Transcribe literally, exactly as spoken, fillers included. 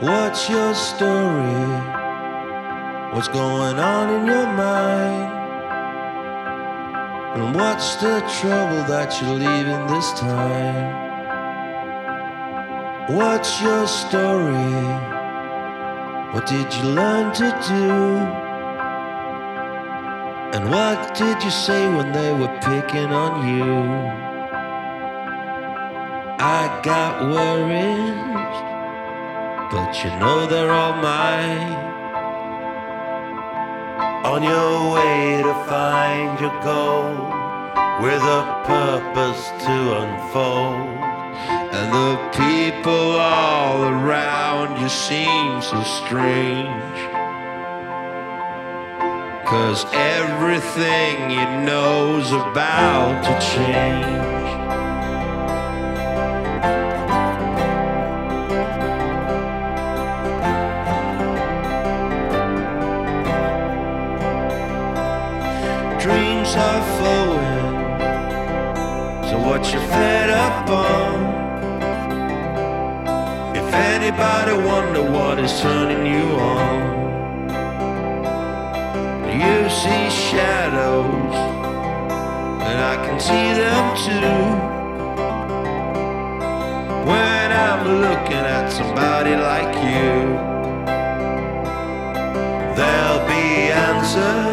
What's your story? What's going on in your mind? And what's the trouble that you're leaving this time? What's your story? What did you learn to do? And what did you say when they were picking on you? I got worries, but you know they're all mine. On your way to find your goal, with a purpose to unfold, and the people all around you seem so strange, 'cause everything you know's about to change. Dreams are flowing, so what you fed up on? If anybody wonder what is turning you on, you see shadows, and I can see them too, when I'm looking at somebody like you. There'll be answers